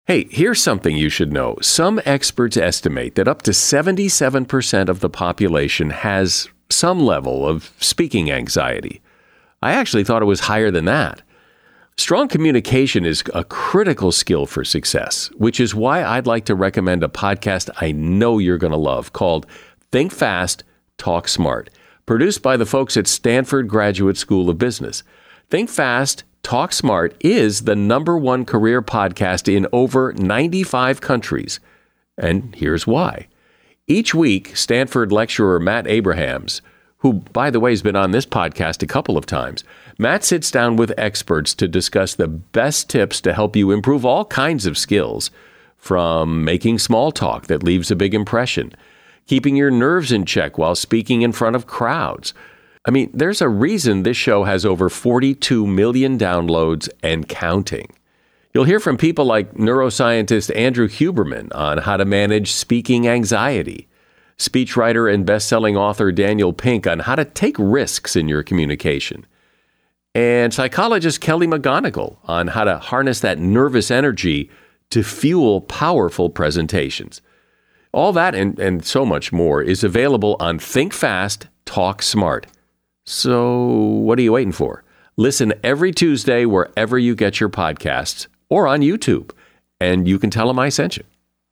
Hey, here's something you should know. Some experts estimate that up to 77% of the population has some level of speaking anxiety. I actually thought it was higher than that. Strong communication is a critical skill for success, which is why I'd like to recommend a podcast I know you're going to love called Think Fast, Talk Smart, produced by the folks at Stanford Graduate School of Business. Think Fast, Talk Smart is the #1 career podcast in over 95 countries. And here's why. Each week, Stanford lecturer Matt Abrahams, who, by the way, has been on this podcast a couple of times, Matt sits down with experts to discuss the best tips to help you improve all kinds of skills, from making small talk that leaves a big impression, keeping your nerves in check while speaking in front of crowds. I mean, there's a reason this show has over 42 million downloads and counting. You'll hear from people like neuroscientist Andrew Huberman on how to manage speaking anxiety, speechwriter and best-selling author Daniel Pink on how to take risks in your communication, and psychologist Kelly McGonigal on how to harness that nervous energy to fuel powerful presentations. All that and so much more is available on Think Fast, Talk Smart. So what are you waiting for? Listen every Tuesday wherever you get your podcasts or on YouTube, and you can tell them I sent you.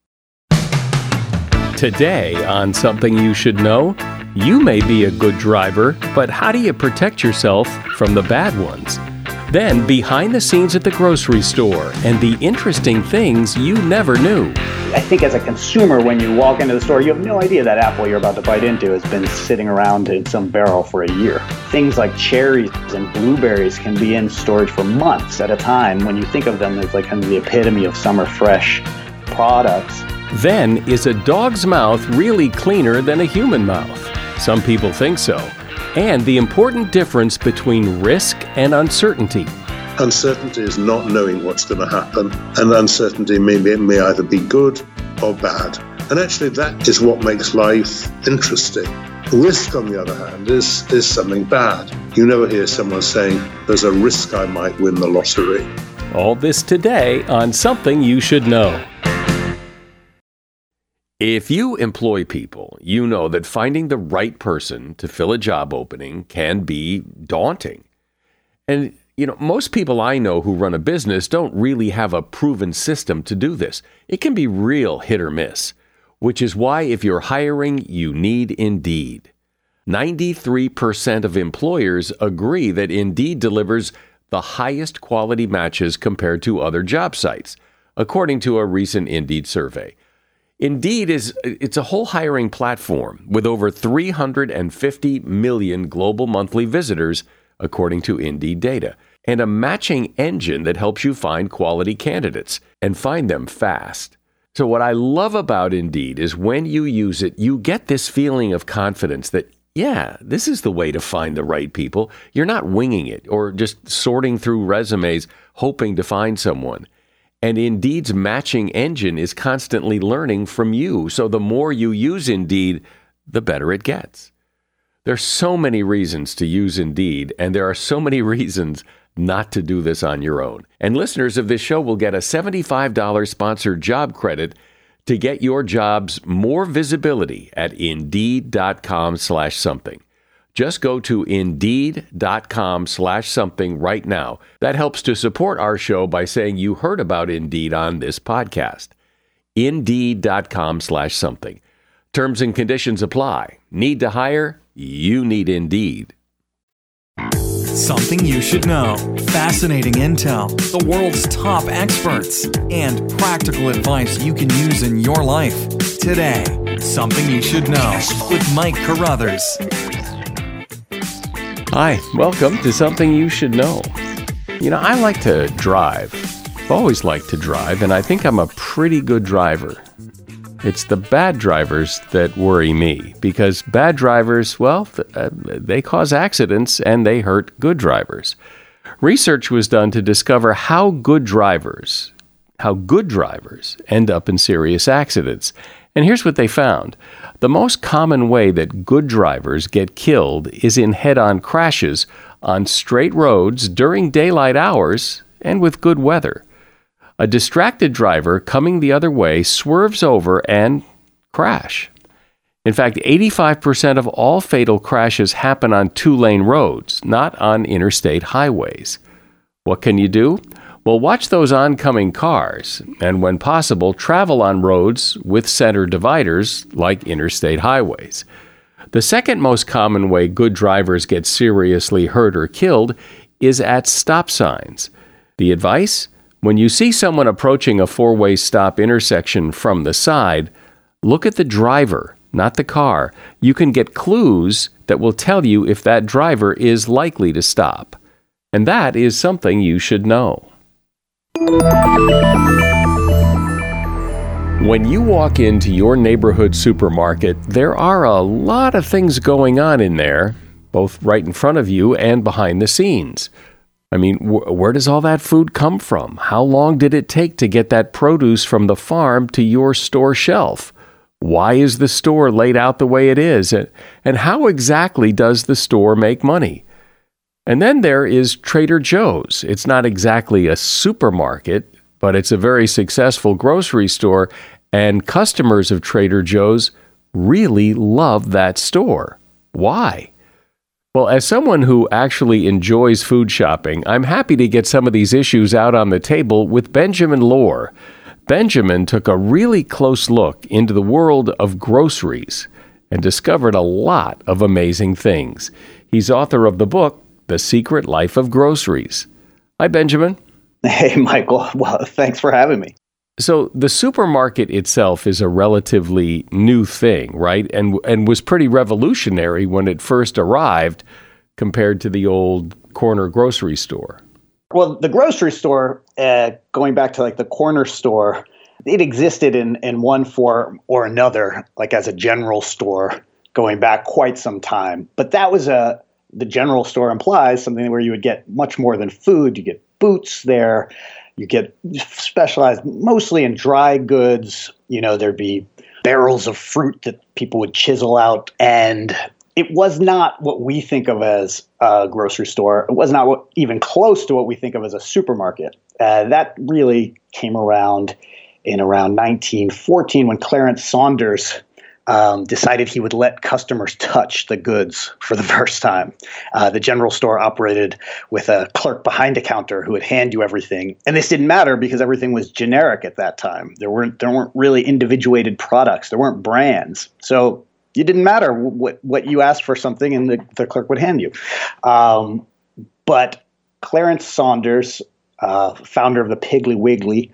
Today on Something You Should Know, you may be a good driver, but how do you protect yourself from the bad ones? Then, behind the scenes at the grocery store and the interesting things you never knew. I think as a consumer, when you walk into the store, you have no idea that apple you're about to bite into has been sitting around in some barrel for a year. Things like cherries and blueberries can be in storage for months at a time. When you think of them as like kind of the epitome of summer fresh products. Then, is a dog's mouth really cleaner than a human mouth? Some people think so. And the important difference between risk and uncertainty. Uncertainty is not knowing what's going to happen, and uncertainty may either be good or bad. And actually that is what makes life interesting. Risk, on the other hand, is something bad. You never hear someone saying, there's a risk I might win the lottery. All this today on Something You Should Know. If you employ people, you know that finding the right person to fill a job opening can be daunting. And, most people I know who run a business don't really have a proven system to do this. It can be real hit or miss, which is why if you're hiring, you need Indeed. 93% of employers agree that Indeed delivers the highest quality matches compared to other job sites, according to a recent Indeed survey. Indeed it's a whole hiring platform with over 350 million global monthly visitors, according to Indeed data, and a matching engine that helps you find quality candidates and find them fast. So what I love about Indeed is when you use it, you get this feeling of confidence that, yeah, this is the way to find the right people. You're not winging it or just sorting through resumes, hoping to find someone. And Indeed's matching engine is constantly learning from you. So the more you use Indeed, the better it gets. There's so many reasons to use Indeed, and there are so many reasons not to do this on your own. And listeners of this show will get a $75 sponsored job credit to get your jobs more visibility at Indeed.com/something. Just go to Indeed.com/something right now. That helps to support our show by saying you heard about Indeed on this podcast. Indeed.com/something. Terms and conditions apply. Need to hire? You need Indeed. Something you should know. Fascinating intel, the world's top experts, and practical advice you can use in your life. Today, Something You Should Know with Mike Carruthers. Hi, welcome to Something You Should Know. I like to drive. I've always liked to drive, and I think I'm a pretty good driver. It's the bad drivers that worry me, because bad drivers, they cause accidents and they hurt good drivers. Research was done to discover how good drivers end up in serious accidents. And here's what they found. The most common way that good drivers get killed is in head-on crashes on straight roads during daylight hours and with good weather. A distracted driver coming the other way swerves over and crash. In fact, 85% of all fatal crashes happen on two-lane roads, not on interstate highways. What can you do? Well, watch those oncoming cars, and when possible, travel on roads with center dividers like interstate highways. The second most common way good drivers get seriously hurt or killed is at stop signs. The advice? When you see someone approaching a four-way stop intersection from the side, look at the driver, not the car. You can get clues that will tell you if that driver is likely to stop. And that is something you should know. When you walk into your neighborhood supermarket, there are a lot of things going on in there, both right in front of you and behind the scenes. I mean, where does all that food come from? How long did it take to get that produce from the farm to your store shelf? Why is the store laid out the way it is? And how exactly does the store make money? And then there is Trader Joe's. It's not exactly a supermarket, but it's a very successful grocery store, and customers of Trader Joe's really love that store. Why? Well, as someone who actually enjoys food shopping, I'm happy to get some of these issues out on the table with Benjamin Lohr. Benjamin took a really close look into the world of groceries and discovered a lot of amazing things. He's author of the book, The Secret Life of Groceries. Hi, Benjamin. Hey, Michael. Well, thanks for having me. So the supermarket itself is a relatively new thing, right? And was pretty revolutionary when it first arrived compared to the old corner grocery store. Well, the grocery store, going back to like the corner store, it existed in one form or another, like as a general store going back quite some time. But that was the general store implies something where you would get much more than food. You get boots there. You get specialized mostly in dry goods. You know, there'd be barrels of fruit that people would chisel out. And it was not what we think of as a grocery store. It was not even close to what we think of as a supermarket. That really came around in around 1914 when Clarence Saunders decided he would let customers touch the goods for the first time. The general store operated with a clerk behind a counter who would hand you everything. And this didn't matter because everything was generic at that time. There weren't really individuated products. There weren't brands. So it didn't matter what you asked for something and the clerk would hand you. But Clarence Saunders, founder of the Piggly Wiggly,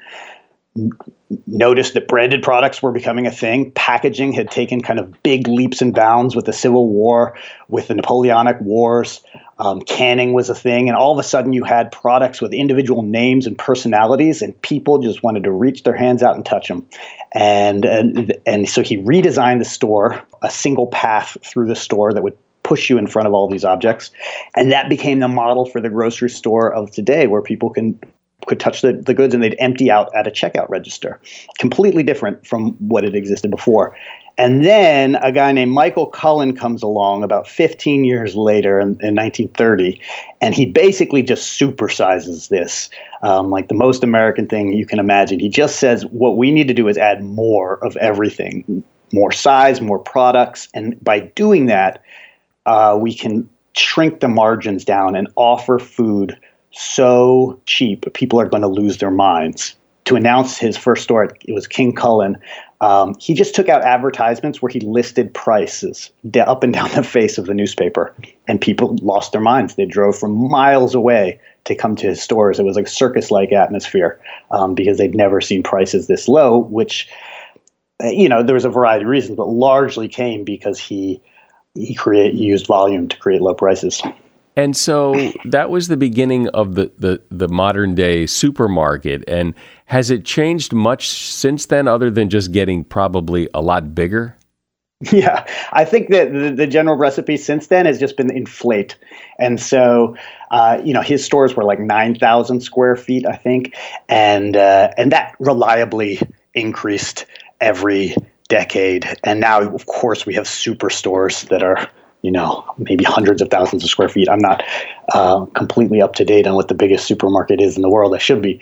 noticed that branded products were becoming a thing. Packaging had taken kind of big leaps and bounds with the Civil War, with the Napoleonic Wars. Canning was a thing. And all of a sudden you had products with individual names and personalities, and people just wanted to reach their hands out and touch them. And so he redesigned the store, a single path through the store that would push you in front of all these objects. And that became the model for the grocery store of today, where people could touch the goods and they'd empty out at a checkout register. Completely different from what had existed before. And then a guy named Michael Cullen comes along about 15 years later in 1930, and he basically just supersizes this, like the most American thing you can imagine. He just says, what we need to do is add more of everything, more size, more products. And by doing that, we can shrink the margins down and offer food so cheap, people are going to lose their minds. To announce his first store, it was King Cullen. He just took out advertisements where he listed prices up and down the face of the newspaper, and people lost their minds. They drove from miles away to come to his stores. It was like a circus-like atmosphere because they'd never seen prices this low, which, there was a variety of reasons, but largely came because he used volume to create low prices. And so that was the beginning of the modern day supermarket. And has it changed much since then, other than just getting probably a lot bigger? Yeah, I think that the general recipe since then has just been inflate. And so, his stores were like 9,000 square feet, I think. And that reliably increased every decade. And now, of course, we have superstores that are maybe hundreds of thousands of square feet. I'm not completely up to date on what the biggest supermarket is in the world. I should be.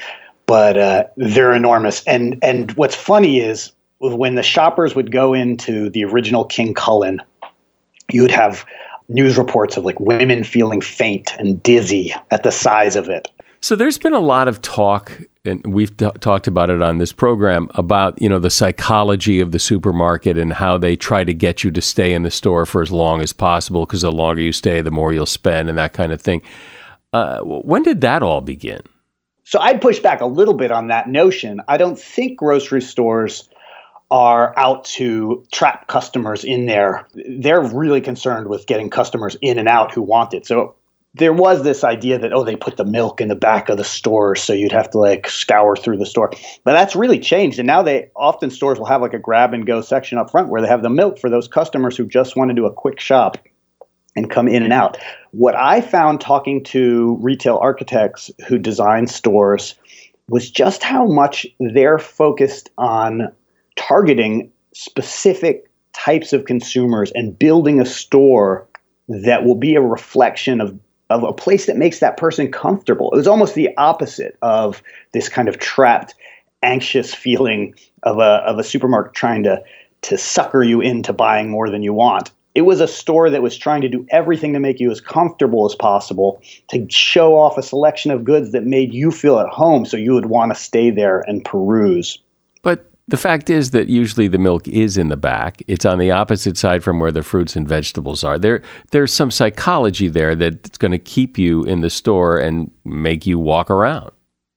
but they're enormous. And what's funny is when the shoppers would go into the original King Cullen, you would have news reports of like women feeling faint and dizzy at the size of it. So there's been a lot of talk, and we've talked about it on this program, about, the psychology of the supermarket and how they try to get you to stay in the store for as long as possible, because the longer you stay, the more you'll spend and that kind of thing. When did that all begin? So I'd push back a little bit on that notion. I don't think grocery stores are out to trap customers in there. They're really concerned with getting customers in and out who want it. So there was this idea that, they put the milk in the back of the store, so you'd have to like scour through the store. But that's really changed. And now stores will have like a grab and go section up front where they have the milk for those customers who just want to do a quick shop and come in and out. What I found talking to retail architects who design stores was just how much they're focused on targeting specific types of consumers and building a store that will be a reflection of a place that makes that person comfortable. It was almost the opposite of this kind of trapped, anxious feeling of a supermarket trying to sucker you into buying more than you want. It was a store that was trying to do everything to make you as comfortable as possible, to show off a selection of goods that made you feel at home so you would want to stay there and peruse. But the fact is that usually the milk is in the back. It's on the opposite side from where the fruits and vegetables are. There's some psychology there that's going to keep you in the store and make you walk around.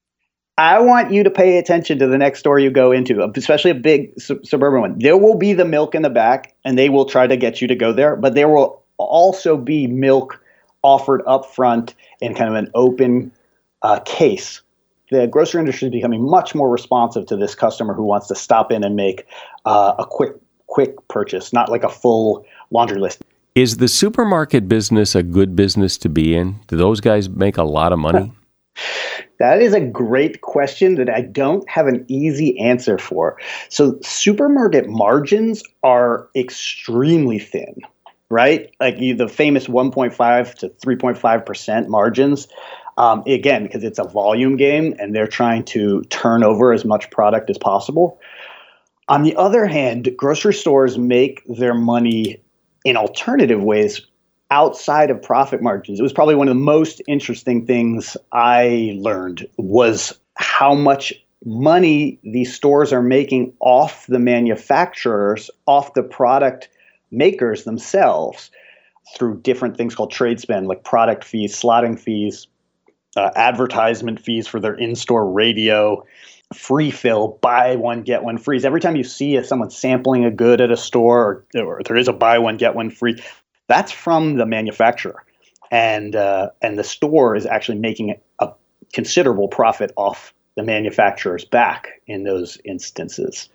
I want you to pay attention to the next store you go into, especially a big suburban one. There will be the milk in the back, and they will try to get you to go there. But there will also be milk offered up front in kind of an open case. The grocery industry is becoming much more responsive to this customer who wants to stop in and make a quick purchase, not like a full laundry list. Is the supermarket business a good business to be in? Do those guys make a lot of money? That is a great question that I don't have an easy answer for. So supermarket margins are extremely thin, right? Like the famous 1.5 to 3.5% margins. Again, because it's a volume game and they're trying to turn over as much product as possible. On the other hand, grocery stores make their money in alternative ways outside of profit margins. It was probably one of the most interesting things I learned was how much money these stores are making off the manufacturers, off the product makers themselves through different things called trade spend, like product fees, slotting fees, advertisement fees for their in-store radio, free fill, buy one, get one free. Every time you see someone sampling a good at a store or there is a buy one, get one free, that's from the manufacturer. And the store is actually making a considerable profit off the manufacturer's back in those instances.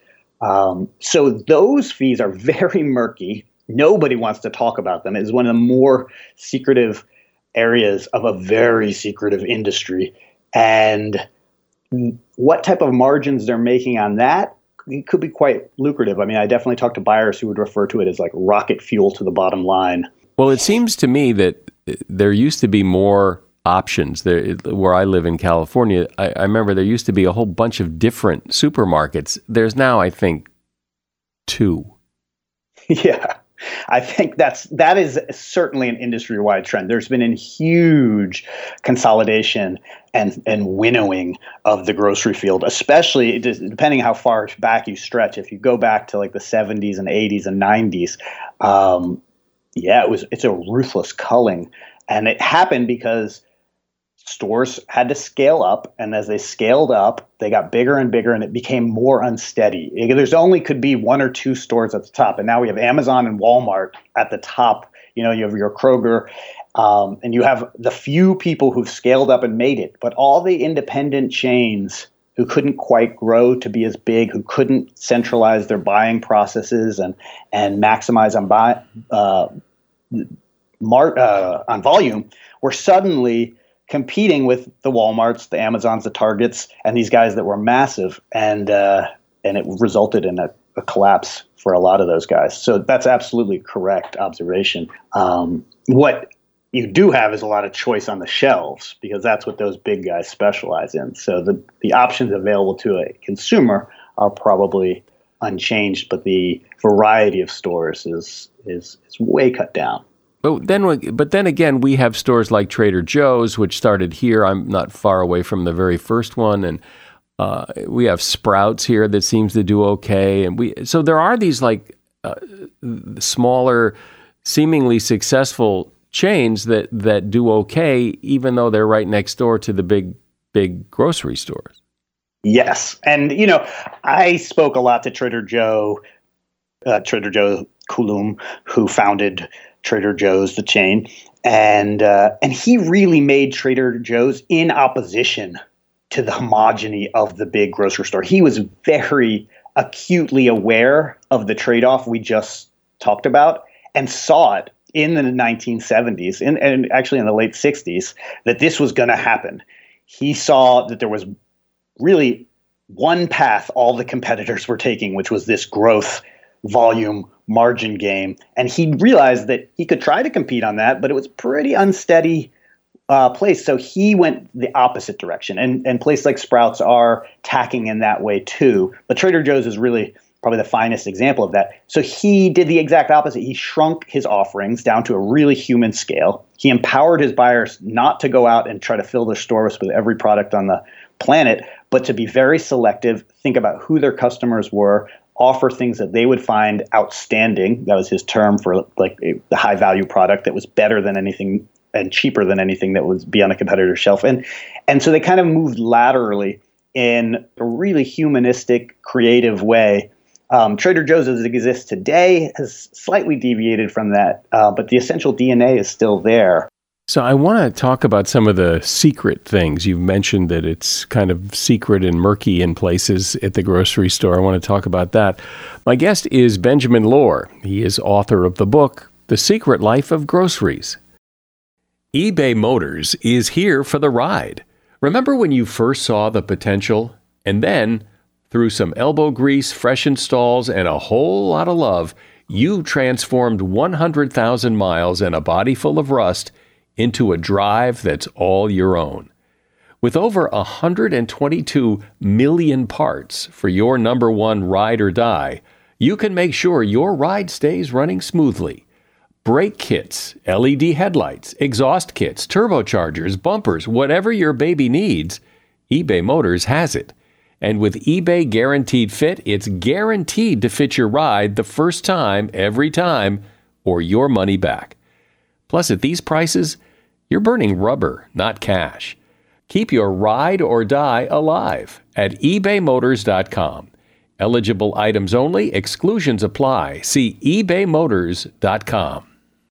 So those fees are very murky. Nobody wants to talk about them. It's one of the more secretive areas of a very secretive industry. And what type of margins they're making on that, it could be quite lucrative. I mean, I definitely talked to buyers who would refer to it as like rocket fuel to the bottom line. Well, it seems to me that there used to be more options. There, where I live in California, I remember there used to be a whole bunch of different supermarkets. There's now, I think, 2. Yeah. I think that is certainly an industry-wide trend. There's been a huge consolidation and winnowing of the grocery field, especially depending how far back you stretch. If you go back to like the 70s and 80s and 90s, it's a ruthless culling. And it happened because stores had to scale up, and as they scaled up, they got bigger and bigger, and it became more unsteady. There's only could be 1 or 2 stores at the top, and now we have Amazon and Walmart at the top. You know, you have your Kroger, and you have the few people who've scaled up and made it, but all the independent chains who couldn't quite grow to be as big, who couldn't centralize their buying processes and maximize on volume, were suddenly competing with the Walmarts, the Amazons, the Targets, and these guys that were massive, and it resulted in a collapse for a lot of those guys. So that's absolutely correct observation. What you do have is a lot of choice on the shelves, because that's what those big guys specialize in. So the options available to a consumer are probably unchanged, but the variety of stores is way cut down. But then again, we have stores like Trader Joe's, which started here. I'm not far away from the very first one, and we have Sprouts here that seems to do okay. And so there are these like smaller, seemingly successful chains that do okay, even though they're right next door to the big grocery stores. Yes. And, I spoke a lot to Trader Joe Coulombe, who founded Trader Joe's, the chain. And he really made Trader Joe's in opposition to the homogeny of the big grocery store. He was very acutely aware of the trade-off we just talked about and saw it in the 1970s and actually in the late 60s that this was going to happen. He saw that there was really one path all the competitors were taking, which was this growth, volume, margin game. And he realized that he could try to compete on that, but it was pretty unsteady place. So he went the opposite direction. And places like Sprouts are tacking in that way too. But Trader Joe's is really probably the finest example of that. So he did the exact opposite. He shrunk his offerings down to a really human scale. He empowered his buyers not to go out and try to fill their stores with every product on the planet, but to be very selective, think about who their customers were, offer things that they would find outstanding. That was his term for like the high value product that was better than anything and cheaper than anything that would be on a competitor's shelf. And so they kind of moved laterally in a really humanistic, creative way. Trader Joe's as it exists today has slightly deviated from that, but the essential DNA is still there. So I want to talk about some of the secret things. You've mentioned that it's kind of secret and murky in places at the grocery store. I want to talk about that. My guest is Benjamin Lohr. He is author of the book, The Secret Life of Groceries. eBay Motors is here for the ride. Remember when you first saw the potential? And then, through some elbow grease, fresh installs, and a whole lot of love, you transformed 100,000 miles and a body full of rust into a drive that's all your own. With over 122 million parts for your number one ride or die, you can make sure your ride stays running smoothly. Brake kits, LED headlights, exhaust kits, turbochargers, bumpers, whatever your baby needs, eBay Motors has it. And with eBay Guaranteed Fit, it's guaranteed to fit your ride the first time, every time, or your money back. Plus, at these prices, you're burning rubber, not cash. Keep your ride or die alive at ebaymotors.com. Eligible items only. Exclusions apply. See ebaymotors.com.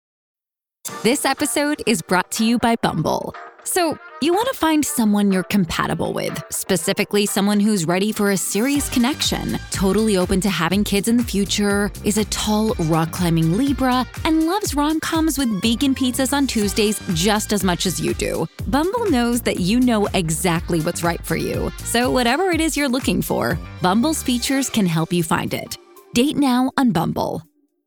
This episode is brought to you by Bumble. So, you want to find someone you're compatible with, specifically someone who's ready for a serious connection, totally open to having kids in the future, is a tall, rock-climbing Libra, and loves rom-coms with vegan pizzas on Tuesdays just as much as you do. Bumble knows that you know exactly what's right for you. So whatever it is you're looking for, Bumble's features can help you find it. Date now on Bumble.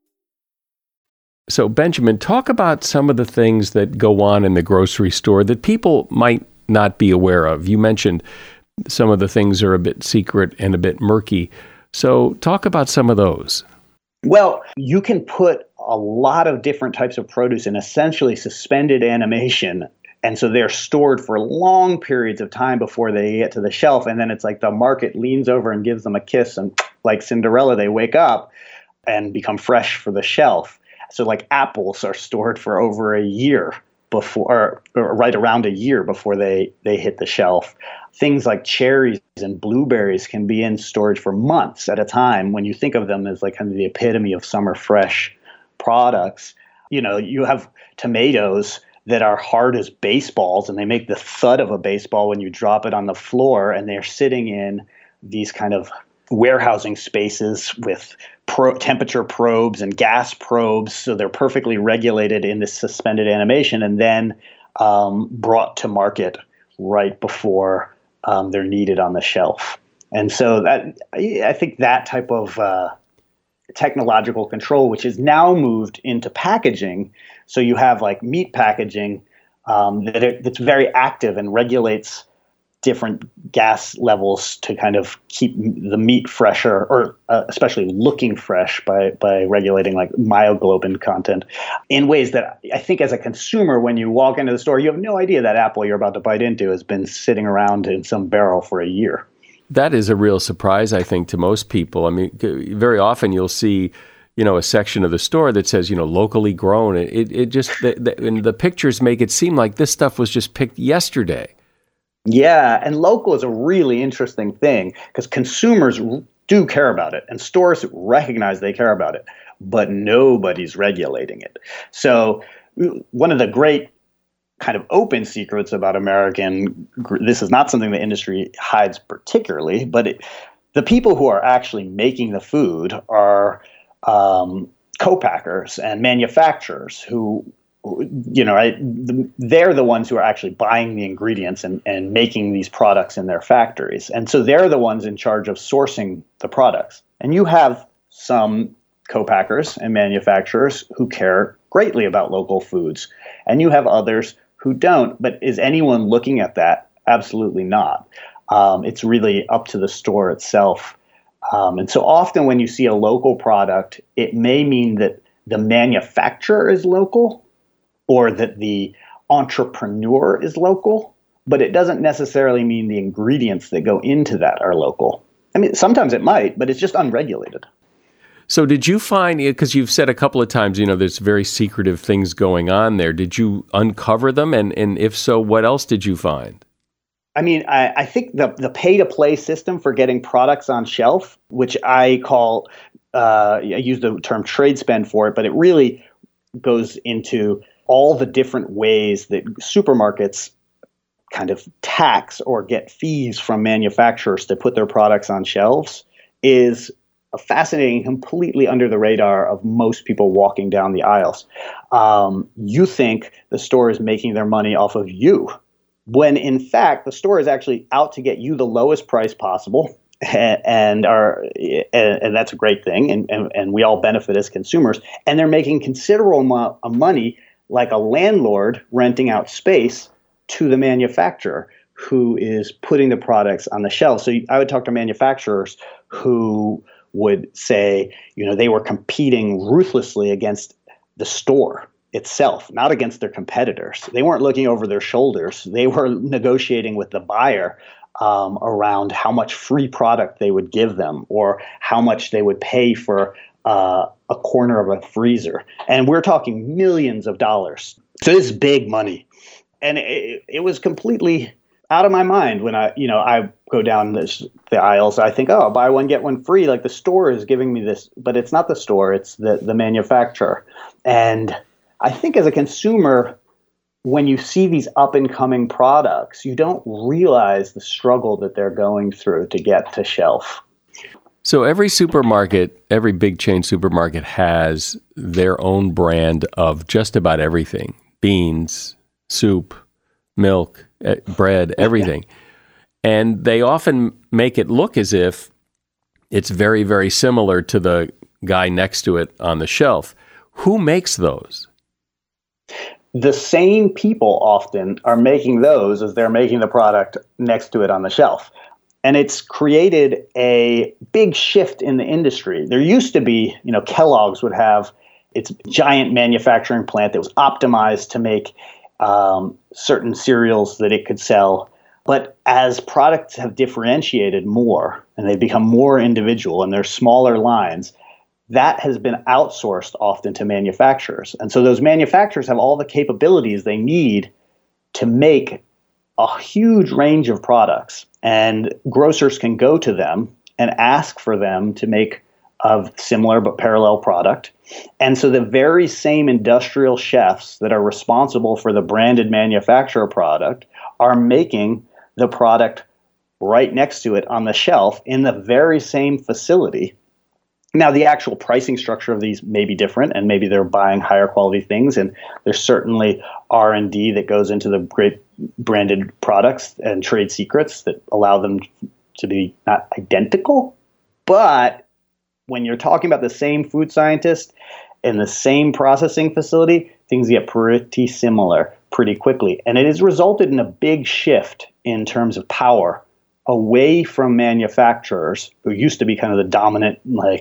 So, Benjamin, talk about some of the things that go on in the grocery store that people might not be aware of. You mentioned some of the things are a bit secret and a bit murky. So, talk about some of those. Well, you can put a lot of different types of produce in essentially suspended animation. And so they're stored for long periods of time before they get to the shelf. And then it's like the market leans over and gives them a kiss. And like Cinderella, they wake up and become fresh for the shelf. So like apples are stored for over a year before, or right around a year before they hit the shelf. Things like cherries and blueberries can be in storage for months at a time when you think of them as like kind of the epitome of summer fresh products. You know, you have tomatoes that are hard as baseballs and they make the thud of a baseball when you drop it on the floor, and they're sitting in these kind of warehousing spaces with temperature probes and gas probes, so they're perfectly regulated in this suspended animation, and then brought to market right before they're needed on the shelf. And so that, I think that type of technological control, which is now moved into packaging. So you have like meat packaging that's very active and regulates different gas levels to kind of keep the meat fresher, or especially looking fresh by regulating like myoglobin content in ways that I think as a consumer, when you walk into the store, you have no idea that apple you're about to bite into has been sitting around in some barrel for a year. That is a real surprise, I think, to most people. I mean, very often you'll see, a section of the store that says, locally grown. It just, and the pictures make it seem like this stuff was just picked yesterday. Yeah, and local is a really interesting thing because consumers do care about it and stores recognize they care about it, but nobody's regulating it. So one of the great kind of open secrets about this is not something the industry hides particularly, but the people who are actually making the food are co-packers and manufacturers who, they're the ones who are actually buying the ingredients and making these products in their factories. And so they're the ones in charge of sourcing the products. And you have some co-packers and manufacturers who care greatly about local foods. And you have others who don't. But is anyone looking at that? Absolutely not. It's really up to the store itself. And so often when you see a local product, it may mean that the manufacturer is local, or that the entrepreneur is local, but it doesn't necessarily mean the ingredients that go into that are local. I mean, sometimes it might, but it's just unregulated. So did you find, because you've said a couple of times, there's very secretive things going on there. Did you uncover them? And if so, what else did you find? I mean, I think the pay-to-play system for getting products on shelf, which I call, I use the term trade spend for it, but it really goes into all the different ways that supermarkets kind of tax or get fees from manufacturers to put their products on shelves is a fascinating, completely under the radar of most people walking down the aisles. You think the store is making their money off of you, when in fact the store is actually out to get you the lowest price possible. And that's a great thing, and we all benefit as consumers. And they're making considerable amount of money, like a landlord renting out space to the manufacturer who is putting the products on the shelf. So I would talk to manufacturers who would say, they were competing ruthlessly against the store itself, not against their competitors. They weren't looking over their shoulders. They were negotiating with the buyer around how much free product they would give them or how much they would pay for a corner of a freezer. And we're talking millions of dollars. So this is big money. And it was completely out of my mind when I go down the aisles. I think, oh, buy one, get one free. Like the store is giving me this, but it's not the store, it's the manufacturer. And I think as a consumer, when you see these up and coming products, you don't realize the struggle that they're going through to get to shelf. So every supermarket, every big chain supermarket has their own brand of just about everything. Beans, soup, milk, bread, everything. And they often make it look as if it's very, very similar to the guy next to it on the shelf. Who makes those? The same people often are making those as they're making the product next to it on the shelf. And it's created a big shift in the industry. There used to be, Kellogg's would have its giant manufacturing plant that was optimized to make certain cereals that it could sell. But as products have differentiated more and they've become more individual and they're smaller lines, that has been outsourced often to manufacturers. And so those manufacturers have all the capabilities they need to make a huge range of products. And grocers can go to them and ask for them to make a similar but parallel product. And so the very same industrial chefs that are responsible for the branded manufacturer product are making the product right next to it on the shelf in the very same facility. Now, the actual pricing structure of these may be different, and maybe they're buying higher quality things, and there's certainly R&D that goes into the great branded products and trade secrets that allow them to be not identical. But when you're talking about the same food scientist in the same processing facility, things get pretty similar pretty quickly. And it has resulted in a big shift in terms of power away from manufacturers, who used to be kind of the dominant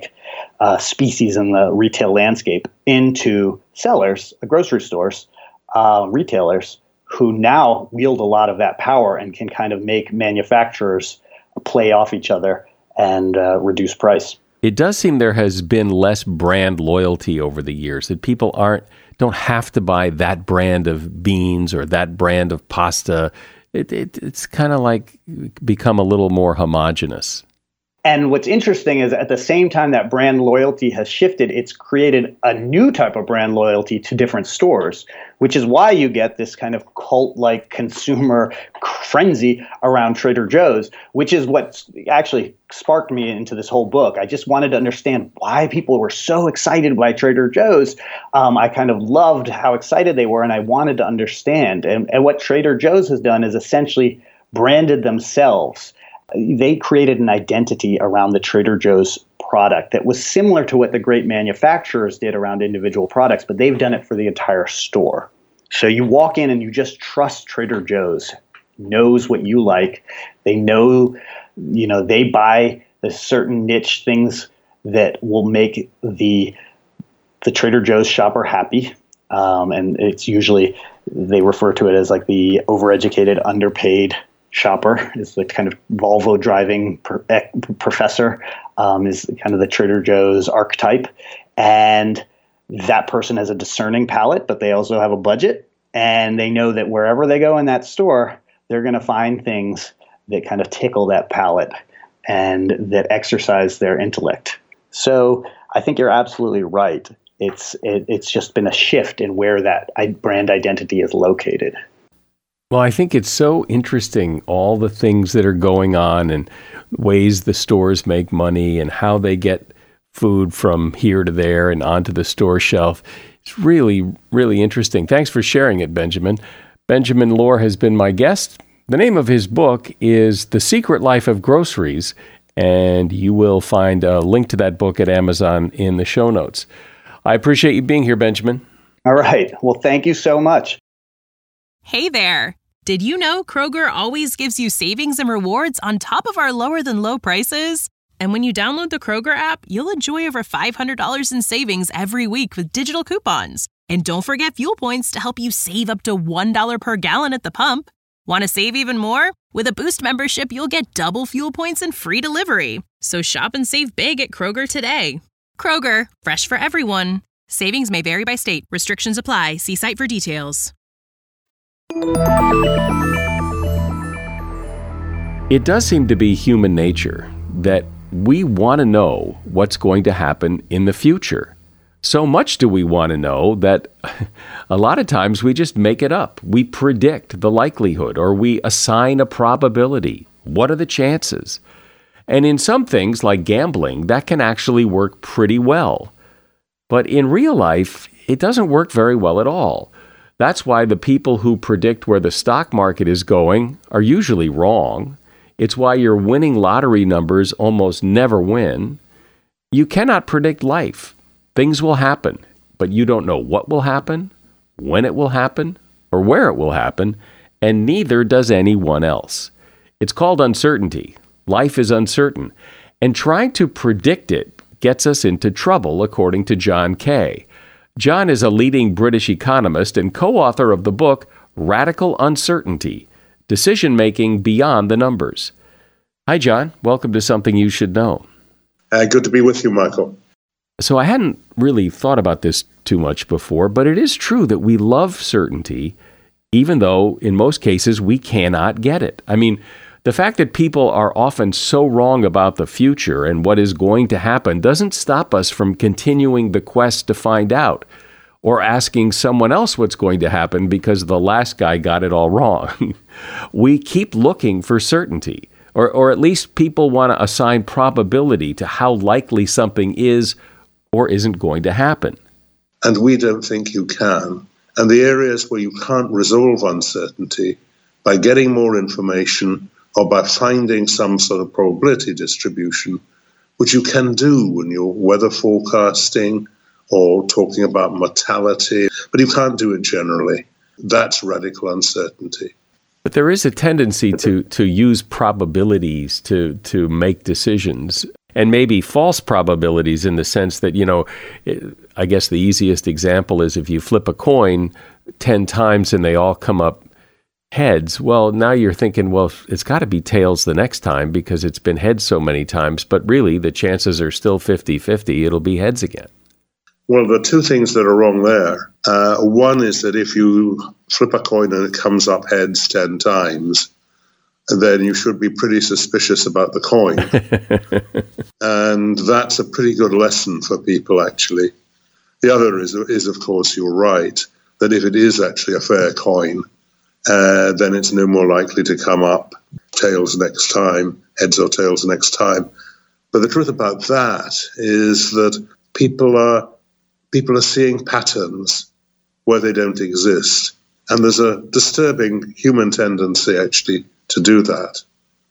species in the retail landscape, into sellers, grocery stores, retailers, who now wield a lot of that power and can kind of make manufacturers play off each other and reduce price. It does seem there has been less brand loyalty over the years, that people don't have to buy that brand of beans or that brand of pasta. It's kind of like become a little more homogenous. And what's interesting is at the same time that brand loyalty has shifted, it's created a new type of brand loyalty to different stores, which is why you get this kind of cult-like consumer frenzy around Trader Joe's, which is what actually sparked me into this whole book. I just wanted to understand why people were so excited by Trader Joe's. I kind of loved how excited they were, and I wanted to understand. And what Trader Joe's has done is essentially branded themselves. They created an identity around the Trader Joe's product that was similar to what the great manufacturers did around individual products, but they've done it for the entire store. So you walk in and you just trust Trader Joe's, knows what you like. They know, they buy the certain niche things that will make the Trader Joe's shopper happy. And it's usually, they refer to it as like the overeducated, underpaid shopper, is the kind of Volvo driving professor, is kind of the Trader Joe's archetype. And that person has a discerning palate, but they also have a budget. And they know that wherever they go in that store, they're going to find things that kind of tickle that palate and that exercise their intellect. So I think you're absolutely right. It's just been a shift in where that brand identity is located. Well, I think it's so interesting, all the things that are going on and ways the stores make money and how they get food from here to there and onto the store shelf. It's really, really interesting. Thanks for sharing it, Benjamin. Benjamin Lohr has been my guest. The name of his book is The Secret Life of Groceries, and you will find a link to that book at Amazon in the show notes. I appreciate you being here, Benjamin. All right. Well, thank you so much. Hey there. Did you know Kroger always gives you savings and rewards on top of our lower than low prices? And when you download the Kroger app, you'll enjoy over $500 in savings every week with digital coupons. And don't forget fuel points to help you save up to $1 per gallon at the pump. Want to save even more? With a Boost membership, you'll get double fuel points and free delivery. So shop and save big at Kroger today. Kroger, fresh for everyone. Savings may vary by state. Restrictions apply. See site for details. It does seem to be human nature that we want to know what's going to happen in the future. So much do we want to know that a lot of times we just make it up. We predict the likelihood, or we assign a probability. What are the chances? And in some things like gambling, that can actually work pretty well. But in real life, it doesn't work very well at all. That's why the people who predict where the stock market is going are usually wrong. It's why your winning lottery numbers almost never win. You cannot predict life. Things will happen, but you don't know what will happen, when it will happen, or where it will happen, and neither does anyone else. It's called uncertainty. Life is uncertain, and trying to predict it gets us into trouble, according to John Kay. John is a leading British economist and co-author of the book Radical Uncertainty, Decision-Making Beyond the Numbers. Hi, John. Welcome to Something You Should Know. Good to be with you, Michael. So I hadn't really thought about this too much before, but it is true that we love certainty, even though in most cases we cannot get it. I mean, the fact that people are often so wrong about the future and what is going to happen doesn't stop us from continuing the quest to find out, or asking someone else what's going to happen because the last guy got it all wrong. We keep looking for certainty, or at least people want to assign probability to how likely something is or isn't going to happen. And we don't think you can. And the areas where you can't resolve uncertainty by getting more information or by finding some sort of probability distribution, which you can do when you're weather forecasting or talking about mortality, but you can't do it generally. That's radical uncertainty. But there is a tendency to use probabilities to make decisions, and maybe false probabilities in the sense that, I guess the easiest example is if you flip a coin 10 times and they all come up heads. Well, now you're thinking, well, it's got to be tails the next time because it's been heads so many times. But really, the chances are still 50-50. It'll be heads again. Well, there are two things that are wrong there. One is that if you flip a coin and it comes up heads 10 times, then you should be pretty suspicious about the coin. And that's a pretty good lesson for people, actually. The other is, of course, you're right, that if it is actually a fair coin, then it's no more likely to come up tails next time, heads or tails next time. But the truth about that is that people are seeing patterns where they don't exist. And there's a disturbing human tendency, actually, to do that.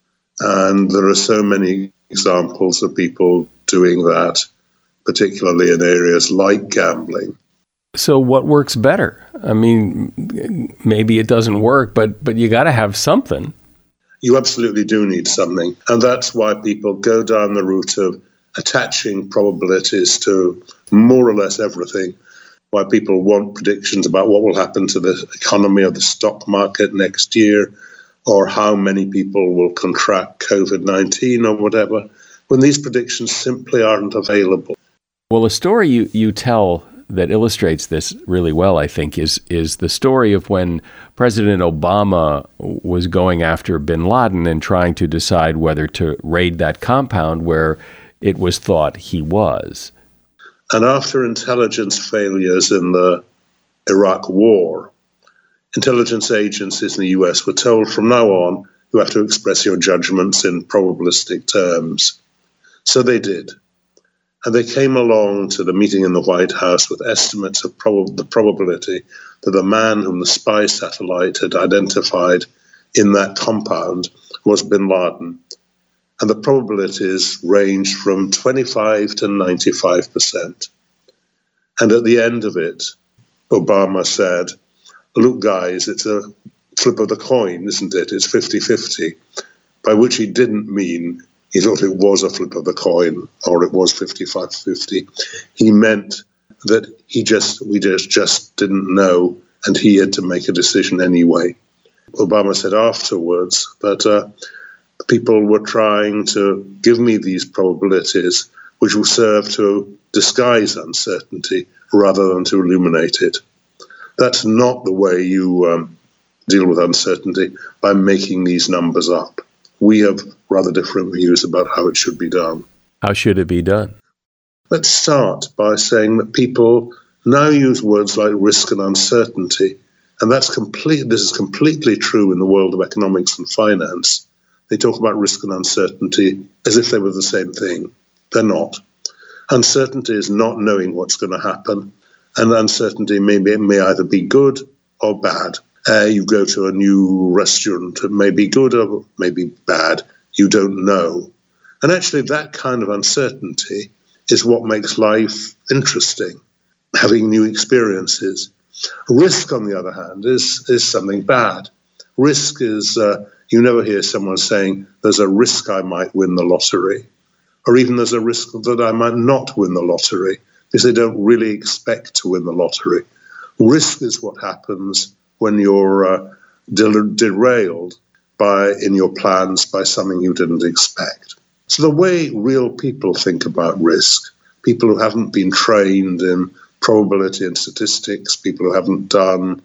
And there are so many examples of people doing that, particularly in areas like gambling. So what works better? I mean, maybe it doesn't work, but you got to have something. You absolutely do need something. And that's why people go down the route of attaching probabilities to more or less everything, why people want predictions about what will happen to the economy or the stock market next year, or how many people will contract COVID-19 or whatever, when these predictions simply aren't available. Well, a story you tell that illustrates this really well, I think, is the story of when President Obama was going after bin Laden and trying to decide whether to raid that compound where it was thought he was. And after intelligence failures in the Iraq War, intelligence agencies in the US were told from now on, you have to express your judgments in probabilistic terms. So they did. And they came along to the meeting in the White House with estimates of the probability that the man whom the spy satellite had identified in that compound was bin Laden. And the probabilities ranged from 25 to 95%. And at the end of it, Obama said, look, guys, it's a flip of the coin, isn't it? It's 50-50, by which he didn't mean he thought it was a flip of the coin or it was 55-50. He meant that we just didn't know, and he had to make a decision anyway. Obama said afterwards that people were trying to give me these probabilities which will serve to disguise uncertainty rather than to illuminate it. That's not the way you deal with uncertainty, by making these numbers up. We have rather different views about how it should be done. How should it be done? Let's start by saying that people now use words like risk and uncertainty, and this is completely true in the world of economics and finance. They talk about risk and uncertainty as if they were the same thing. They're not. Uncertainty is not knowing what's going to happen, and uncertainty may either be good or bad. You go to a new restaurant, it may be good or may be bad. You don't know. And actually, that kind of uncertainty is what makes life interesting, having new experiences. Risk, on the other hand, is something bad. Risk is, you never hear someone saying, there's a risk I might win the lottery, or even there's a risk that I might not win the lottery, because they don't really expect to win the lottery. Risk is what happens when you're derailed in your plans by something you didn't expect. So the way real people think about risk, people who haven't been trained in probability and statistics, people who haven't done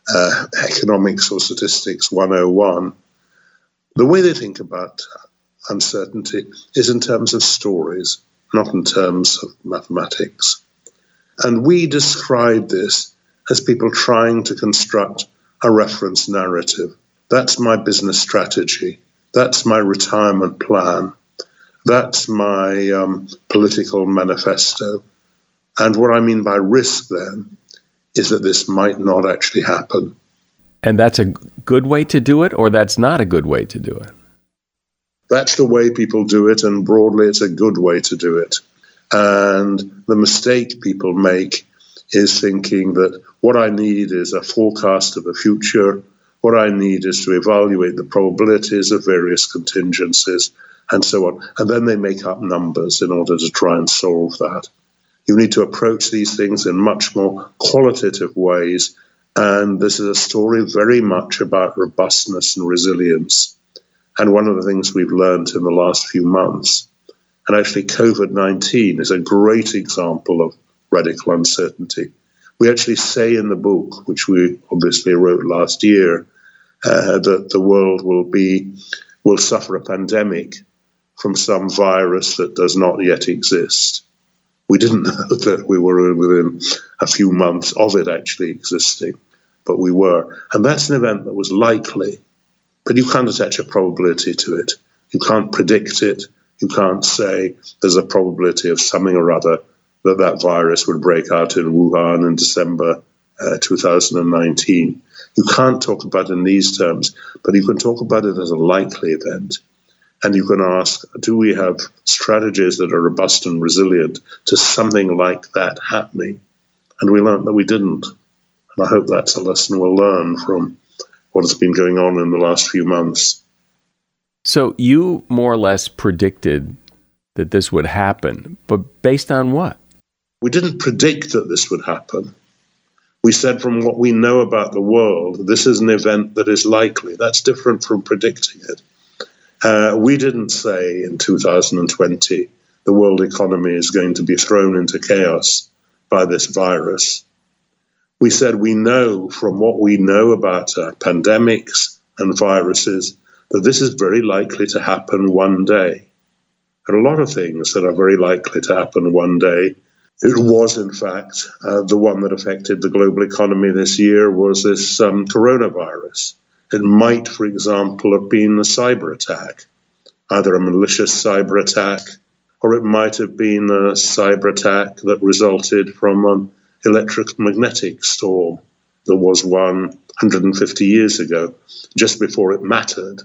economics or statistics 101, the way they think about uncertainty is in terms of stories, not in terms of mathematics. And we describe this as people trying to construct a reference narrative. That's my business strategy. That's my retirement plan. That's my political manifesto. And what I mean by risk then is that this might not actually happen. And that's a good way to do it, or that's not a good way to do it? That's the way people do it, and broadly it's a good way to do it. And the mistake people make is thinking that what I need is a forecast of the future. What I need is to evaluate the probabilities of various contingencies and so on. And then they make up numbers in order to try and solve that. You need to approach these things in much more qualitative ways. And this is a story very much about robustness and resilience. And one of the things we've learned in the last few months, and actually COVID-19 is a great example of radical uncertainty. We actually say in the book, which we obviously wrote last year, that the world will suffer a pandemic from some virus that does not yet exist. We didn't know that we were within a few months of it actually existing, but we were. And that's an event that was likely, but you can't attach a probability to it. You can't predict it. You can't say there's a probability of something or other that virus would break out in Wuhan in December 2019. You can't talk about it in these terms, but you can talk about it as a likely event. And you can ask, do we have strategies that are robust and resilient to something like that happening? And we learned that we didn't. And I hope that's a lesson we'll learn from what has been going on in the last few months. So you more or less predicted that this would happen, but based on what? We didn't predict that this would happen. We said from what we know about the world, this is an event that is likely. That's different from predicting it. We didn't say in 2020 the world economy is going to be thrown into chaos by this virus. We said we know from what we know about pandemics and viruses that this is very likely to happen one day. There are a lot of things that are very likely to happen one day. It was, in fact, the one that affected the global economy this year was this coronavirus. It might, for example, have been a cyber attack, either a malicious cyber attack, or it might have been a cyber attack that resulted from an electromagnetic storm. There was one 150 years ago, just before it mattered.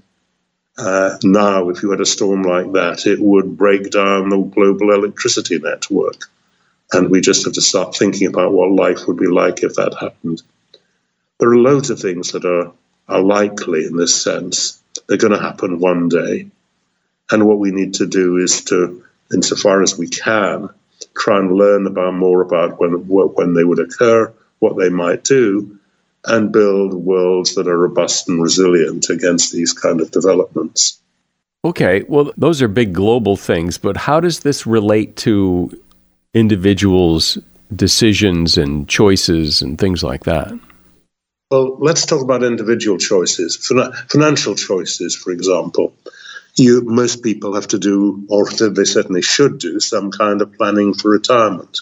Now, if you had a storm like that, it would break down the global electricity network. And we just have to start thinking about what life would be like if that happened. There are loads of things that are likely in this sense. They're going to happen one day. And what we need to do is to, insofar as we can, try and learn more about when they would occur, what they might do, and build worlds that are robust and resilient against these kind of developments. Okay, well, those are big global things, but how does this relate to individuals' decisions and choices and things like that? Well, let's talk about individual choices. Financial choices, for example. Most people have to do, or they certainly should do, some kind of planning for retirement.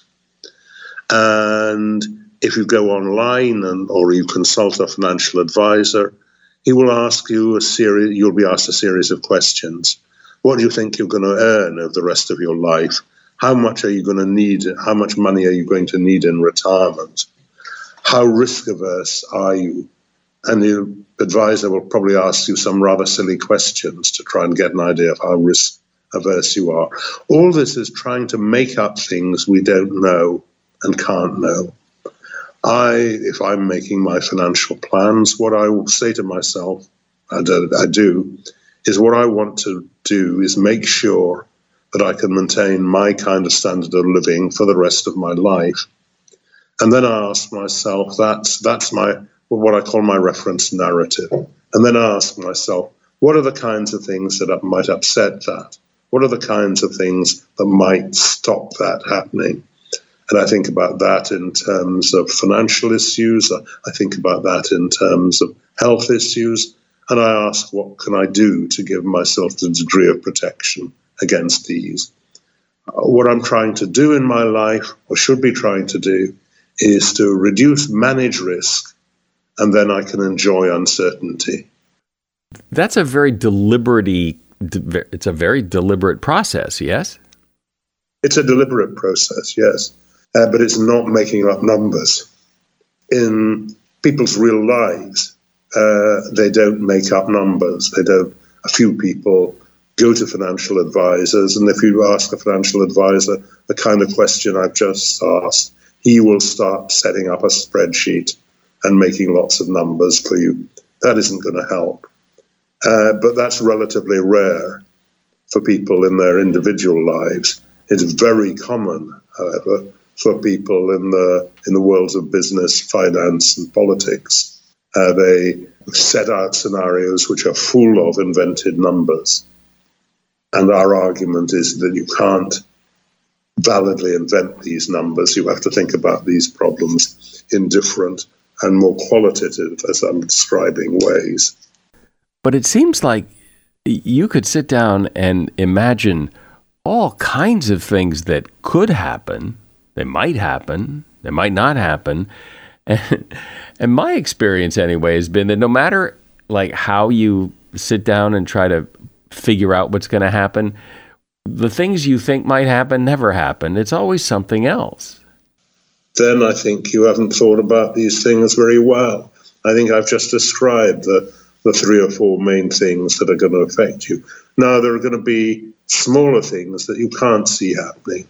And if you go online or you consult a financial advisor, he will ask you you'll be asked a series of questions. What do you think you're going to earn over the rest of your life? How much are you going to need? How much money are you going to need in retirement? How risk averse are you? And the advisor will probably ask you some rather silly questions to try and get an idea of how risk averse you are. All this is trying to make up things we don't know and can't know. If I'm making my financial plans, what I will say to myself, I do, is what I want to do is make sure that I can maintain my kind of standard of living for the rest of my life. And then I ask myself, that's what I call my reference narrative. And then I ask myself, what are the kinds of things that might upset that? What are the kinds of things that might stop that happening? And I think about that in terms of financial issues. I think about that in terms of health issues. And I ask, what can I do to give myself the degree of protection against these? What I'm trying to do in my life, or should be trying to do, is to manage risk, and then I can enjoy uncertainty. That's a very deliberate process, yes? It's a deliberate process, yes. But it's not making up numbers. In people's real lives, they don't make up numbers. A few people go to financial advisors, and if you ask a financial advisor the kind of question I've just asked, he will start setting up a spreadsheet and making lots of numbers for you. That isn't going to help. But that's relatively rare for people in their individual lives. It's very common, however, for people in the worlds of business, finance, and politics. They set out scenarios which are full of invented numbers. And our argument is that you can't validly invent these numbers. You have to think about these problems in different and more qualitative, as I'm describing, ways. But it seems like you could sit down and imagine all kinds of things that could happen. They might happen. They might not happen. And my experience anyway has been that no matter like how you sit down and try to figure out what's going to happen, the things you think might happen never happen. It's always something else. Then I think you haven't thought about these things very well. I think I've just described the 3 or 4 main things that are going to affect you. Now, there are going to be smaller things that you can't see happening.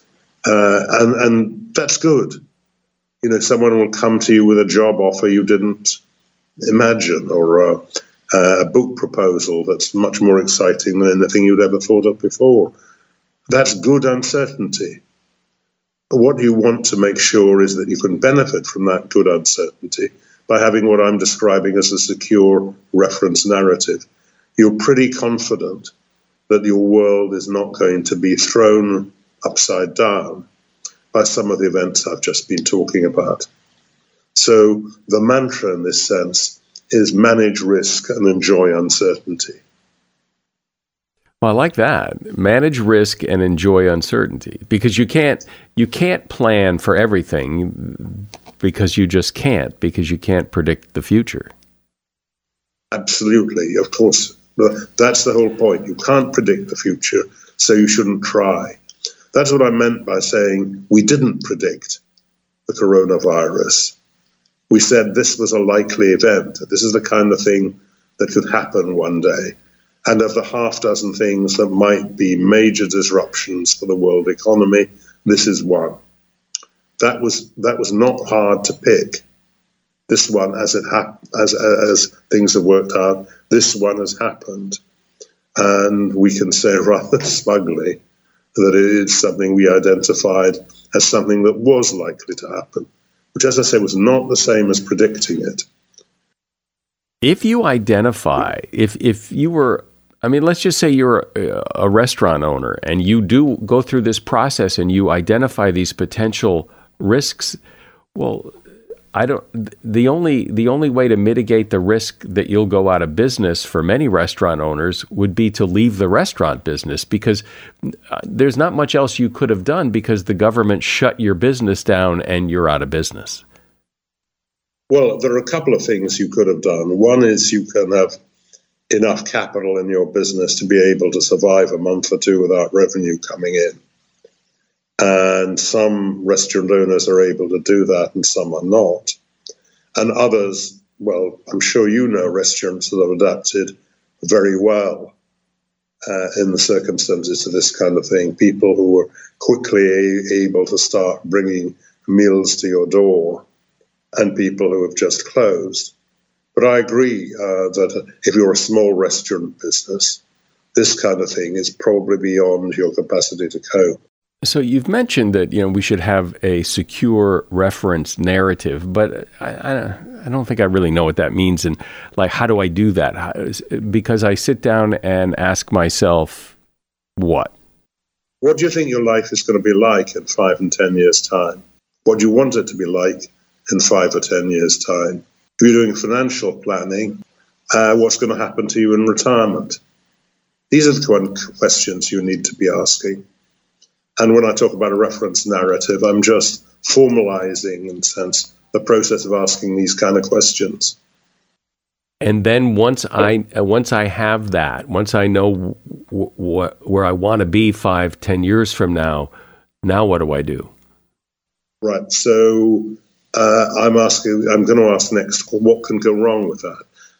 And that's good. You know, someone will come to you with a job offer you didn't imagine, or a book proposal that's much more exciting than anything you'd ever thought of before. That's good uncertainty. But what you want to make sure is that you can benefit from that good uncertainty by having what I'm describing as a secure reference narrative. You're pretty confident that your world is not going to be thrown upside down by some of the events I've just been talking about. So the mantra in this sense is manage risk and enjoy uncertainty. Well, I like that. Manage risk and enjoy uncertainty, because you can't plan for everything, because you just can't, because you can't predict the future. Absolutely, of course. That's the whole point. You can't predict the future, so you shouldn't try. That's what I meant by saying we didn't predict the coronavirus. We said this was a likely event. This is the kind of thing that could happen one day. And of the half dozen things that might be major disruptions for the world economy, this is one. That was not hard to pick. This one, as things have worked out, this one has happened. And we can say rather smugly that it is something we identified as something that was likely to happen, which, as I say, was not the same as predicting it. If you identify, if you were, I mean, let's just say you're a restaurant owner and you do go through this process and you identify these potential risks, well, the only way to mitigate the risk that you'll go out of business for many restaurant owners would be to leave the restaurant business, because there's not much else you could have done because the government shut your business down and you're out of business. Well, there are a couple of things you could have done. One is you can have enough capital in your business to be able to survive a month or two without revenue coming in. And some restaurant owners are able to do that and some are not. And others, well, I'm sure you know restaurants that have adapted very well in the circumstances of this kind of thing. People who were quickly able to start bringing meals to your door, and people who have just closed. But I agree that if you're a small restaurant business, this kind of thing is probably beyond your capacity to cope. So you've mentioned that we should have a secure reference narrative, but I don't think I really know what that means. And like, how do I do that? Because I sit down and ask myself, what? What do you think your life is going to be like in 5 and 10 years' time? What do you want it to be like in 5 or 10 years' time? If you're doing financial planning, what's going to happen to you in retirement? These are the questions you need to be asking. And when I talk about a reference narrative, I'm just formalizing, in a sense, the process of asking these kind of questions. And then once I have that, once I know where I want to be 5, 10 years from now what do I do? Right. So I'm going to ask next, what can go wrong with that?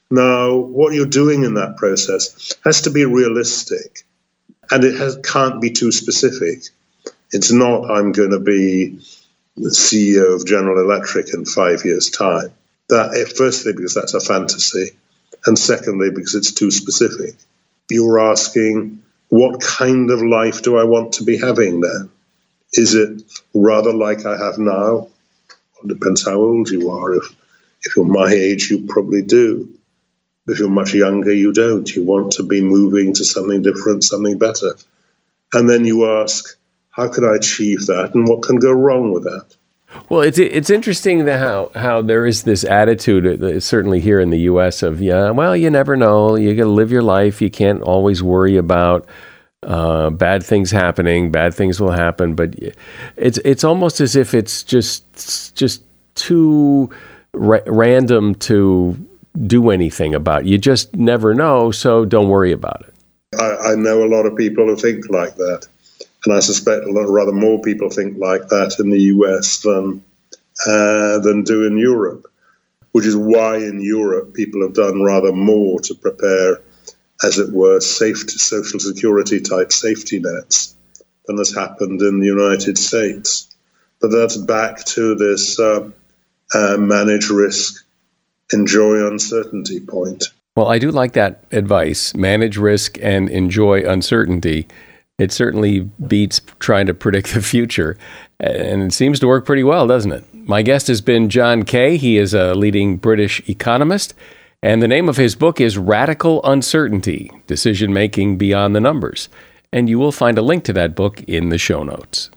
Now, what you're doing in that process has to be realistic, and can't be too specific. It's not, I'm going to be the CEO of General Electric in 5 years' time. Firstly, because that's a fantasy, and secondly, because it's too specific. You're asking, what kind of life do I want to be having then? Is it rather like I have now? It depends how old you are. If you're my age, you probably do. If you're much younger, you don't. You want to be moving to something different, something better. And then you ask, how could I achieve that, and what can go wrong with that? Well, it's interesting that how there is this attitude, certainly here in the U.S., of, you never know. You got to live your life. You can't always worry about bad things happening. Bad things will happen. But it's almost as if it's just too random to do anything about. You just never know, so don't worry about it. I know a lot of people who think like that. And I suspect rather more people think like that in the US than do in Europe, which is why in Europe people have done rather more to prepare, as it were, social security type safety nets than has happened in the United States. But that's back to this manage risk, enjoy uncertainty point. Well, I do like that advice, manage risk and enjoy uncertainty. It certainly beats trying to predict the future, and it seems to work pretty well, doesn't it? My guest has been John Kay. He is a leading British economist, and the name of his book is Radical Uncertainty, Decision-Making Beyond the Numbers. And you will find a link to that book in the show notes.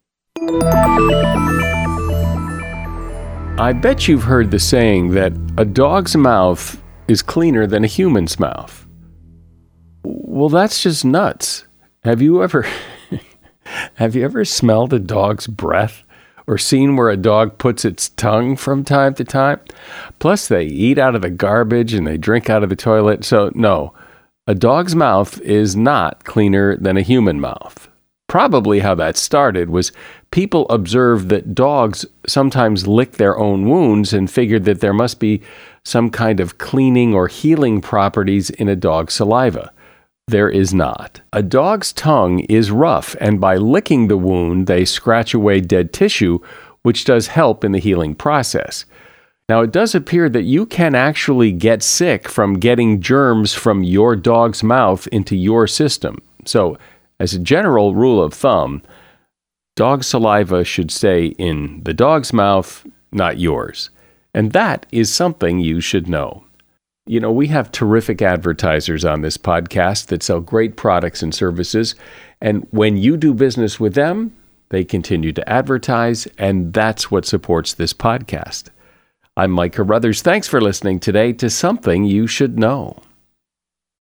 I bet you've heard the saying that a dog's mouth is cleaner than a human's mouth. Well, that's just nuts. Have you ever smelled a dog's breath or seen where a dog puts its tongue from time to time? Plus, they eat out of the garbage and they drink out of the toilet. So, no, a dog's mouth is not cleaner than a human mouth. Probably how that started was people observed that dogs sometimes lick their own wounds and figured that there must be some kind of cleaning or healing properties in a dog's saliva. There is not. A dog's tongue is rough, and by licking the wound, they scratch away dead tissue, which does help in the healing process. Now, it does appear that you can actually get sick from getting germs from your dog's mouth into your system. So, as a general rule of thumb, dog saliva should stay in the dog's mouth, not yours. And that is something you should know. You know, we have terrific advertisers on this podcast that sell great products and services. And when you do business with them, they continue to advertise, and that's what supports this podcast. I'm Mike Carruthers. Thanks for listening today to Something You Should Know.